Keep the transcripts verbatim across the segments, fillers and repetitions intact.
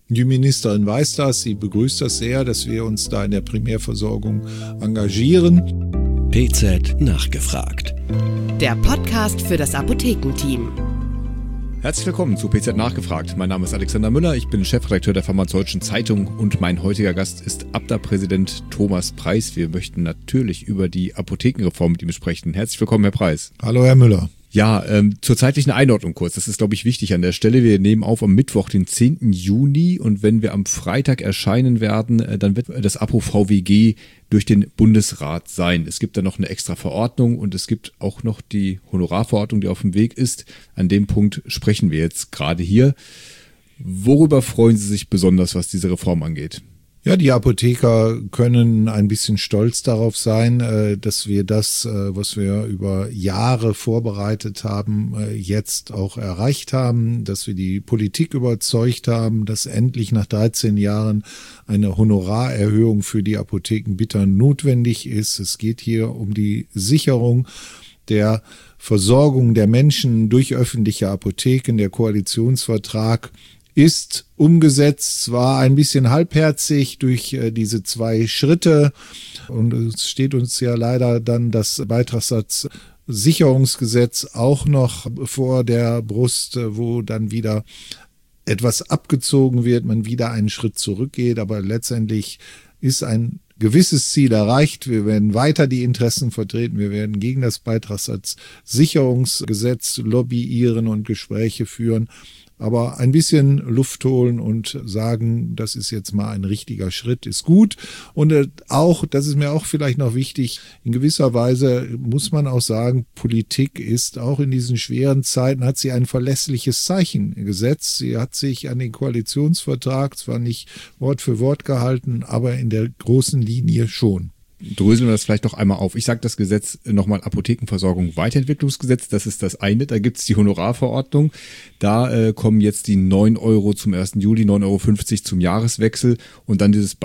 Die Ministerin weiß das, sie begrüßt das sehr, dass wir uns da in der Primärversorgung engagieren. P Z nachgefragt. Der Podcast für das Apothekenteam. Herzlich willkommen zu P Z nachgefragt. Mein Name ist Alexander Müller, ich bin Chefredakteur der Pharmazeutischen Zeitung und mein heutiger Gast ist Abda-Präsident Thomas Preis. Wir möchten natürlich über die Apothekenreform mit ihm sprechen. Herzlich willkommen, Herr Preis. Hallo, Herr Müller. Ja, ähm, zur zeitlichen Einordnung kurz. Das ist, glaube ich, wichtig an der Stelle. Wir nehmen auf am Mittwoch, den zehnten Juni, und wenn wir am Freitag erscheinen werden, äh, dann wird das ApoVW G durch den Bundesrat sein. Es gibt da noch eine extra Verordnung und es gibt auch noch die Honorarverordnung, die auf dem Weg ist. An dem Punkt sprechen wir jetzt gerade hier. Worüber freuen Sie sich besonders, was diese Reform angeht? Ja, die Apotheker können ein bisschen stolz darauf sein, dass wir das, was wir über Jahre vorbereitet haben, jetzt auch erreicht haben, dass wir die Politik überzeugt haben, dass endlich nach dreizehn Jahren eine Honorarerhöhung für die Apotheken bitter notwendig ist. Es geht hier um die Sicherung der Versorgung der Menschen durch öffentliche Apotheken. Der Koalitionsvertrag ist umgesetzt, zwar ein bisschen halbherzig durch äh, diese zwei Schritte, und es steht uns ja leider dann das Beitragssatzsicherungsgesetz auch noch vor der Brust, wo dann wieder etwas abgezogen wird, man wieder einen Schritt zurückgeht, aber letztendlich ist ein gewisses Ziel erreicht. Wir werden weiter die Interessen vertreten, wir werden gegen das Beitragssatzsicherungsgesetz lobbyieren und Gespräche führen, aber ein bisschen Luft holen und sagen, das ist jetzt mal ein richtiger Schritt, ist gut. Und auch, das ist mir auch vielleicht noch wichtig, in gewisser Weise muss man auch sagen, Politik ist auch in diesen schweren Zeiten, hat sie ein verlässliches Zeichen gesetzt. Sie hat sich an den Koalitionsvertrag zwar nicht Wort für Wort gehalten, aber in der großen Linie schon. Dröseln wir das vielleicht noch einmal auf. Ich sage das Gesetz nochmal: Apothekenversorgung Weiterentwicklungsgesetz. Das ist das eine. Da gibt es die Honorarverordnung. Da äh, kommen jetzt die neun Euro zum ersten Juli, neun Euro fünfzig zum Jahreswechsel und dann dieses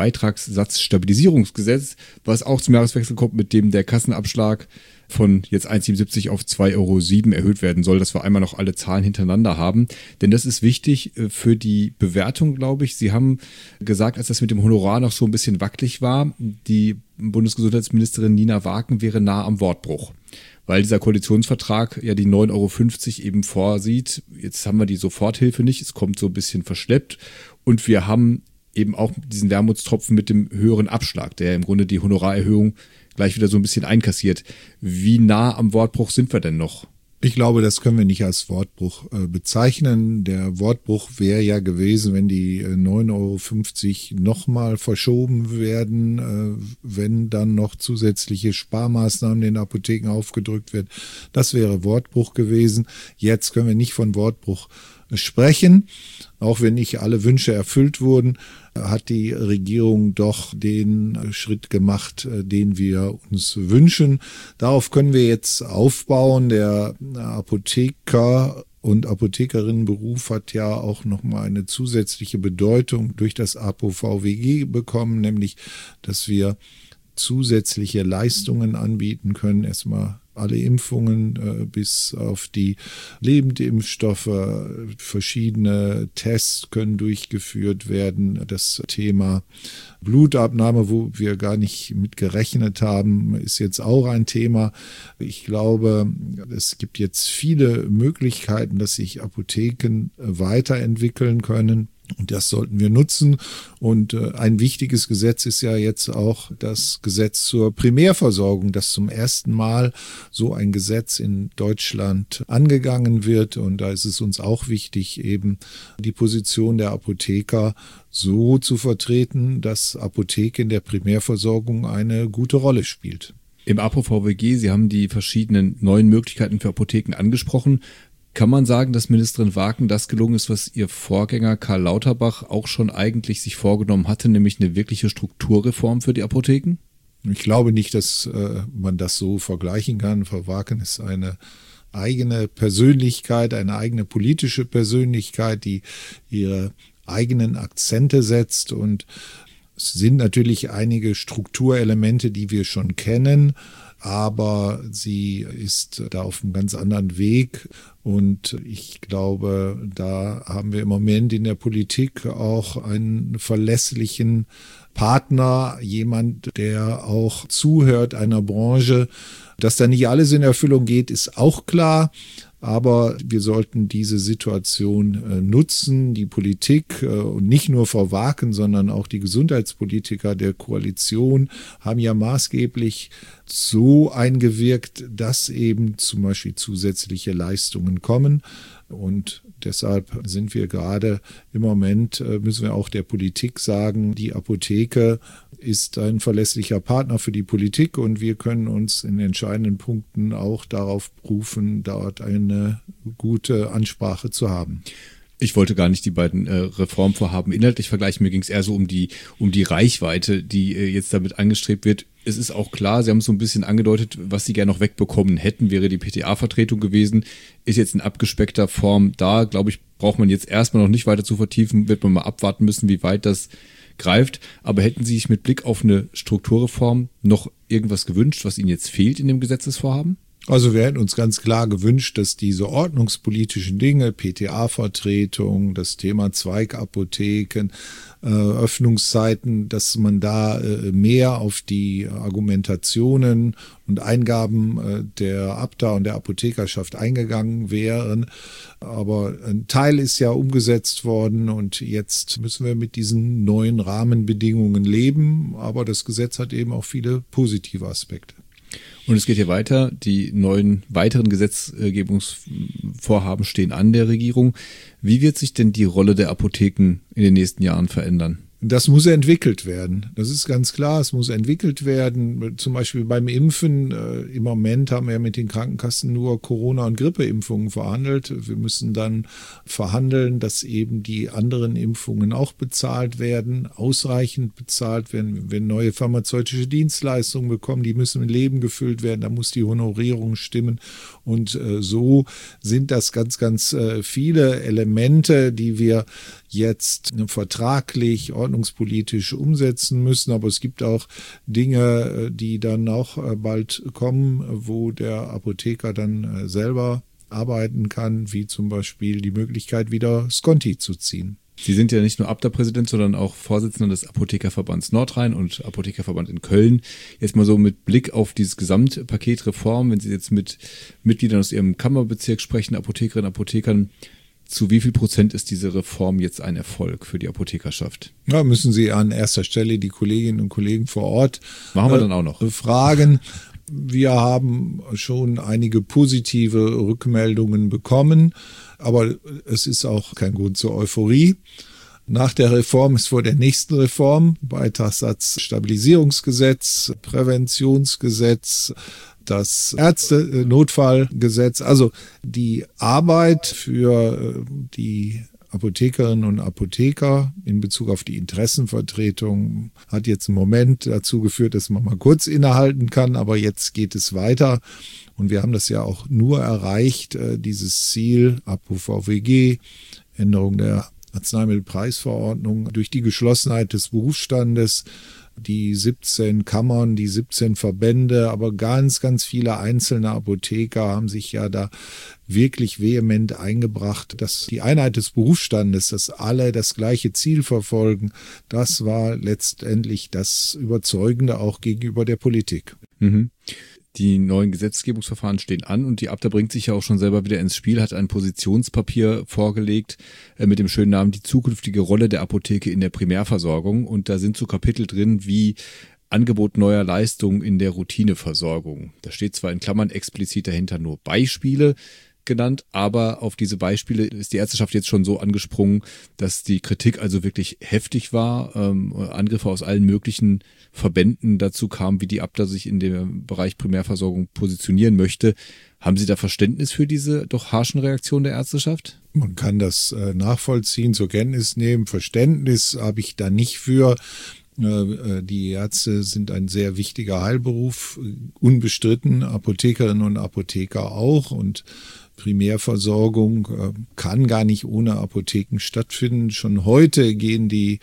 Beitragssatzstabilisierungsgesetz, was auch zum Jahreswechsel kommt, mit dem der Kassenabschlag von jetzt eins Komma siebenundsiebzig auf zwei Euro sieben erhöht werden soll, dass wir einmal noch alle Zahlen hintereinander haben. Denn das ist wichtig für die Bewertung, glaube ich. Sie haben gesagt, als das mit dem Honorar noch so ein bisschen wackelig war, die Bundesgesundheitsministerin Nina Waken wäre nah am Wortbruch, weil dieser Koalitionsvertrag ja die neun Euro fünfzig eben vorsieht. Jetzt haben wir die Soforthilfe nicht, es kommt so ein bisschen verschleppt, und wir haben eben auch diesen Wermutstropfen mit dem höheren Abschlag, der im Grunde die Honorarerhöhung gleich wieder so ein bisschen einkassiert. Wie nah am Wortbruch sind wir denn noch? Ich glaube, das können wir nicht als Wortbruch äh, bezeichnen. Der Wortbruch wäre ja gewesen, wenn die äh, neun Euro fünfzig nochmal verschoben werden, äh, wenn dann noch zusätzliche Sparmaßnahmen den Apotheken aufgedrückt wird. Das wäre Wortbruch gewesen. Jetzt können wir nicht von Wortbruch sprechen. Auch wenn nicht alle Wünsche erfüllt wurden, hat die Regierung doch den Schritt gemacht, den wir uns wünschen. Darauf können wir jetzt aufbauen. Der Apotheker und Apothekerinnenberuf hat ja auch nochmal eine zusätzliche Bedeutung durch das ApoVW G bekommen, nämlich, dass wir zusätzliche Leistungen anbieten können. Erstmal alle Impfungen äh, bis auf die Lebendimpfstoffe, verschiedene Tests können durchgeführt werden. Das Thema Blutabnahme, wo wir gar nicht mit gerechnet haben, ist jetzt auch ein Thema. Ich glaube, es gibt jetzt viele Möglichkeiten, dass sich Apotheken weiterentwickeln können. Und das sollten wir nutzen. Und äh, ein wichtiges Gesetz ist ja jetzt auch das Gesetz zur Primärversorgung, dass zum ersten Mal so ein Gesetz in Deutschland angegangen wird. Und da ist es uns auch wichtig, eben die Position der Apotheker so zu vertreten, dass Apotheke in der Primärversorgung eine gute Rolle spielt. Im ApoVW G, Sie haben die verschiedenen neuen Möglichkeiten für Apotheken angesprochen. Kann man sagen, dass Ministerin Waken das gelungen ist, was ihr Vorgänger Karl Lauterbach auch schon eigentlich sich vorgenommen hatte, nämlich eine wirkliche Strukturreform für die Apotheken? Ich glaube nicht, dass äh, man das so vergleichen kann. Frau Waken ist eine eigene Persönlichkeit, eine eigene politische Persönlichkeit, die ihre eigenen Akzente setzt, und Es sind natürlich einige Strukturelemente, die wir schon kennen, aber sie ist da auf einem ganz anderen Weg. Und ich glaube, da haben wir im Moment in der Politik auch einen verlässlichen Partner, jemand, der auch zuhört einer Branche. Dass da nicht alles in Erfüllung geht, ist auch klar. Aber wir sollten diese Situation äh, nutzen, die Politik äh, und nicht nur Frau Waken, sondern auch die Gesundheitspolitiker der Koalition haben ja maßgeblich so eingewirkt, dass eben zum Beispiel zusätzliche Leistungen kommen. Und deshalb sind wir gerade im Moment, äh, müssen wir auch der Politik sagen, die Apotheke ist ein verlässlicher Partner für die Politik und wir können uns in entscheidenden Punkten auch darauf berufen, dort eine gute Ansprache zu haben. Ich wollte gar nicht die beiden äh, Reformvorhaben inhaltlich vergleichen. Mir ging es eher so um die um die Reichweite, die äh, jetzt damit angestrebt wird. Es ist auch klar, Sie haben es so ein bisschen angedeutet, was Sie gerne noch wegbekommen hätten, wäre die P T A-Vertretung gewesen. Ist jetzt in abgespeckter Form da. Glaube ich, braucht man jetzt erstmal noch nicht weiter zu vertiefen. Wird man mal abwarten müssen, wie weit das greift. Aber hätten Sie sich mit Blick auf eine Strukturreform noch irgendwas gewünscht, was Ihnen jetzt fehlt in dem Gesetzesvorhaben? Also wir hätten uns ganz klar gewünscht, dass diese ordnungspolitischen Dinge, P T A-Vertretung, das Thema Zweigapotheken, äh, Öffnungszeiten, dass man da äh, mehr auf die Argumentationen und Eingaben äh, der Abda und der Apothekerschaft eingegangen wären. Aber ein Teil ist ja umgesetzt worden und jetzt müssen wir mit diesen neuen Rahmenbedingungen leben. Aber das Gesetz hat eben auch viele positive Aspekte. Und es geht hier weiter. Die neuen weiteren Gesetzgebungsvorhaben stehen an der Regierung. Wie wird sich denn die Rolle der Apotheken in den nächsten Jahren verändern? Das muss entwickelt werden. Das ist ganz klar. Es muss entwickelt werden. Zum Beispiel beim Impfen. Äh, Im Moment haben wir mit den Krankenkassen nur Corona- und Grippeimpfungen verhandelt. Wir müssen dann verhandeln, dass eben die anderen Impfungen auch bezahlt werden, ausreichend bezahlt werden. Wenn neue pharmazeutische Dienstleistungen bekommen, die müssen mit Leben gefüllt werden. Da muss die Honorierung stimmen. Und äh, so sind das ganz, ganz äh, viele Elemente, die wir jetzt vertraglich, ordnungspolitisch umsetzen müssen. Aber es gibt auch Dinge, die dann auch bald kommen, wo der Apotheker dann selber arbeiten kann, wie zum Beispiel die Möglichkeit, wieder Sconti zu ziehen. Sie sind ja nicht nur Abda-Präsident, sondern auch Vorsitzender des Apothekerverbands Nordrhein und Apothekerverband in Köln. Jetzt mal so mit Blick auf dieses Gesamtpaket Reform, wenn Sie jetzt mit Mitgliedern aus Ihrem Kammerbezirk sprechen, Apothekerinnen, Apothekern, zu wie viel Prozent ist diese Reform jetzt ein Erfolg für die Apothekerschaft? Ja, müssen Sie an erster Stelle die Kolleginnen und Kollegen vor Ort Machen wir dann auch noch. fragen. Wir haben schon einige positive Rückmeldungen bekommen, aber es ist auch kein Grund zur Euphorie. Nach der Reform ist vor der nächsten Reform, Beitragssatz Stabilisierungsgesetz, Präventionsgesetz, das Ärzte-Notfallgesetz, also die Arbeit für die Apothekerinnen und Apotheker in Bezug auf die Interessenvertretung hat jetzt einen Moment dazu geführt, dass man mal kurz innehalten kann, aber jetzt geht es weiter und wir haben das ja auch nur erreicht, dieses Ziel, A P O V W G, Änderung der Arzneimittelpreisverordnung, durch die Geschlossenheit des Berufsstandes, die siebzehn Kammern, die siebzehn Verbände, aber ganz, ganz viele einzelne Apotheker haben sich ja da wirklich vehement eingebracht, dass die Einheit des Berufsstandes, dass alle das gleiche Ziel verfolgen, das war letztendlich das Überzeugende auch gegenüber der Politik. Mhm. Die neuen Gesetzgebungsverfahren stehen an und die Abda bringt sich ja auch schon selber wieder ins Spiel, hat ein Positionspapier vorgelegt äh, mit dem schönen Namen Die zukünftige Rolle der Apotheke in der Primärversorgung. Und da sind so Kapitel drin wie Angebot neuer Leistungen in der Routineversorgung. Da steht zwar in Klammern explizit dahinter nur Beispiele genannt, aber auf diese Beispiele ist die Ärzteschaft jetzt schon so angesprungen, dass die Kritik also wirklich heftig war, ähm, Angriffe aus allen möglichen Verbänden dazu kamen, wie die Abda sich in dem Bereich Primärversorgung positionieren möchte. Haben Sie da Verständnis für diese doch harschen Reaktionen der Ärzteschaft? Man kann das äh, nachvollziehen, zur Kenntnis nehmen. Verständnis habe ich da nicht für. Die Ärzte sind ein sehr wichtiger Heilberuf, unbestritten, Apothekerinnen und Apotheker auch, und Primärversorgung kann gar nicht ohne Apotheken stattfinden. Schon heute gehen die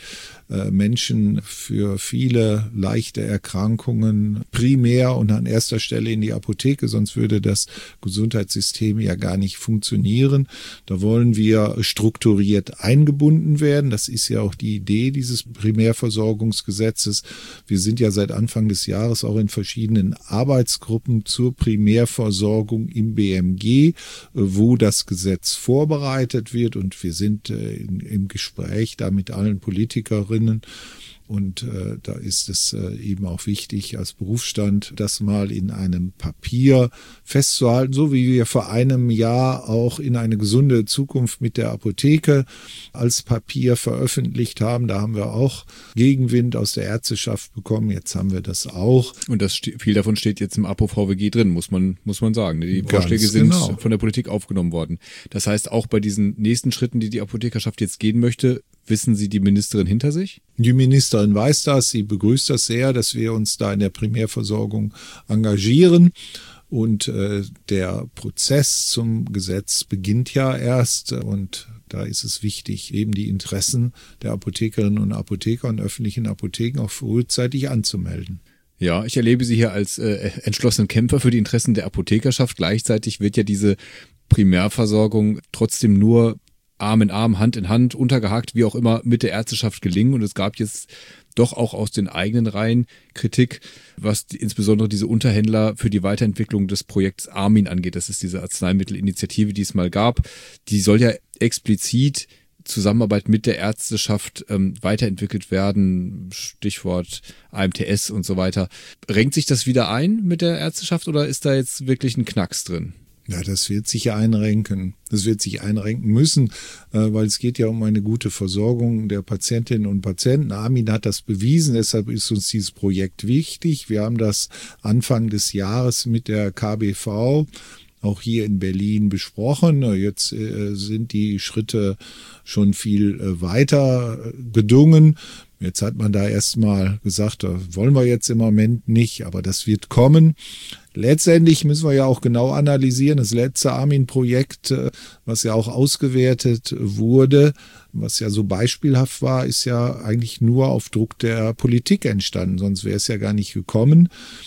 äh, Menschen für viele leichte Erkrankungen primär und an erster Stelle in die Apotheke, sonst würde das Gesundheitssystem ja gar nicht funktionieren. Da wollen wir strukturiert eingebunden werden. Das ist ja auch die Idee dieses Primärversorgungsgesetzes. Wir sind ja seit Anfang des Jahres auch in verschiedenen Arbeitsgruppen zur Primärversorgung im B M G, wo das Gesetz vorbereitet wird, und wir sind äh, in, im Gespräch da mit allen Politikerinnen. Und äh, da ist es äh, eben auch wichtig als Berufsstand, das mal in einem Papier festzuhalten, so wie wir vor einem Jahr auch in eine gesunde Zukunft mit der Apotheke als Papier veröffentlicht haben. Da haben wir auch Gegenwind aus der Ärzteschaft bekommen. Jetzt haben wir das auch. Und das viel davon steht jetzt im A P O V W G drin, muss man muss man sagen. Die Vorschläge Ganz sind genau. von der Politik aufgenommen worden. Das heißt, auch bei diesen nächsten Schritten, die die Apothekerschaft jetzt gehen möchte, wissen Sie die Ministerin hinter sich? Die Ministerin weiß das, sie begrüßt das sehr, dass wir uns da in der Primärversorgung engagieren. Und äh, der Prozess zum Gesetz beginnt ja erst, und da ist es wichtig, eben die Interessen der Apothekerinnen und Apotheker und öffentlichen Apotheken auch frühzeitig anzumelden. Ja, ich erlebe Sie hier als äh, entschlossenen Kämpfer für die Interessen der Apothekerschaft. Gleichzeitig wird ja diese Primärversorgung trotzdem nur Arm in Arm, Hand in Hand, untergehakt, wie auch immer, mit der Ärzteschaft gelingen. Und es gab jetzt doch auch aus den eigenen Reihen Kritik, was die, insbesondere diese Unterhändler für die Weiterentwicklung des Projekts Armin angeht. Das ist diese Arzneimittelinitiative, die es mal gab. Die soll ja explizit Zusammenarbeit mit der Ärzteschaft ähm, weiterentwickelt werden, Stichwort A M T S und so weiter. Renkt sich das wieder ein mit der Ärzteschaft oder ist da jetzt wirklich ein Knacks drin? Ja, das wird sich einrenken. Das wird sich einrenken müssen, äh, weil es geht ja um eine gute Versorgung der Patientinnen und Patienten. Armin hat das bewiesen, deshalb ist uns dieses Projekt wichtig. Wir haben das Anfang des Jahres mit der K B V auch hier in Berlin besprochen. Jetzt äh, sind die Schritte schon viel äh, weiter gedungen. Jetzt hat man da erstmal gesagt, da wollen wir jetzt im Moment nicht, aber das wird kommen. Letztendlich müssen wir ja auch genau analysieren, das letzte Armin-Projekt, was ja auch ausgewertet wurde, was ja so beispielhaft war, ist ja eigentlich nur auf Druck der Politik entstanden, sonst wäre es ja gar nicht gekommen.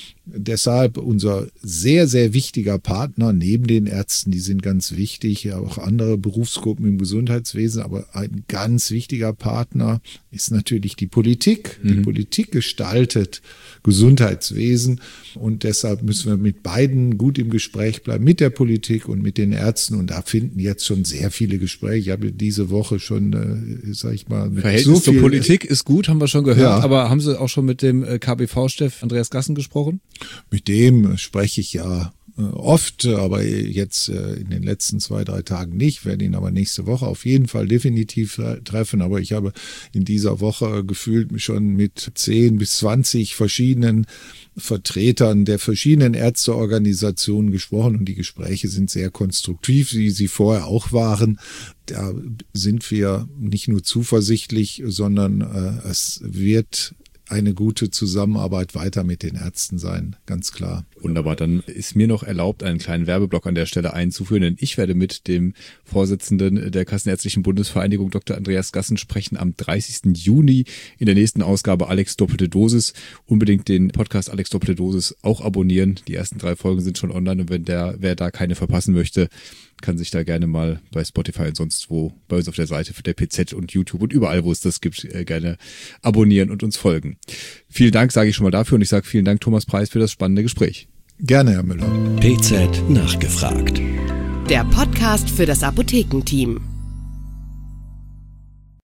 Deshalb unser sehr, sehr wichtiger Partner neben den Ärzten, die sind ganz wichtig, ja auch andere Berufsgruppen im Gesundheitswesen, aber ein ganz wichtiger Partner ist natürlich die Politik. Die mhm. Politik gestaltet Gesundheitswesen und deshalb müssen wir mit beiden gut im Gespräch bleiben, mit der Politik und mit den Ärzten, und da finden jetzt schon sehr viele Gespräche. Ich habe diese Woche schon, äh, sag ich mal, mit Verhältnis so viel, zur Politik ist gut, haben wir schon gehört, ja. Aber haben Sie auch schon mit dem K B V-Chef Andreas Gassen gesprochen? Mit dem spreche ich ja oft, aber jetzt in den letzten zwei, drei Tagen nicht, werde ihn aber nächste Woche auf jeden Fall definitiv treffen. Aber ich habe in dieser Woche gefühlt schon mit zehn bis zwanzig verschiedenen Vertretern der verschiedenen Ärzteorganisationen gesprochen und die Gespräche sind sehr konstruktiv, wie sie vorher auch waren. Da sind wir nicht nur zuversichtlich, sondern äh, es wird eine gute Zusammenarbeit weiter mit den Ärzten sein, ganz klar. Wunderbar, dann ist mir noch erlaubt, einen kleinen Werbeblock an der Stelle einzuführen, denn ich werde mit dem Vorsitzenden der Kassenärztlichen Bundesvereinigung, Doktor Andreas Gassen, sprechen am dreißigsten Juni in der nächsten Ausgabe Alex Doppelte Dosis. Unbedingt den Podcast Alex Doppelte Dosis auch abonnieren. Die ersten drei Folgen sind schon online und wenn der, wer da keine verpassen möchte, kann sich da gerne mal bei Spotify und sonst wo bei uns auf der Seite für der P Z und YouTube und überall, wo es das gibt, gerne abonnieren und uns folgen. Vielen Dank, sage ich schon mal dafür, und ich sage vielen Dank, Thomas Preis, für das spannende Gespräch. Gerne, Herr Müller. P Z nachgefragt. Der Podcast für das Apothekenteam.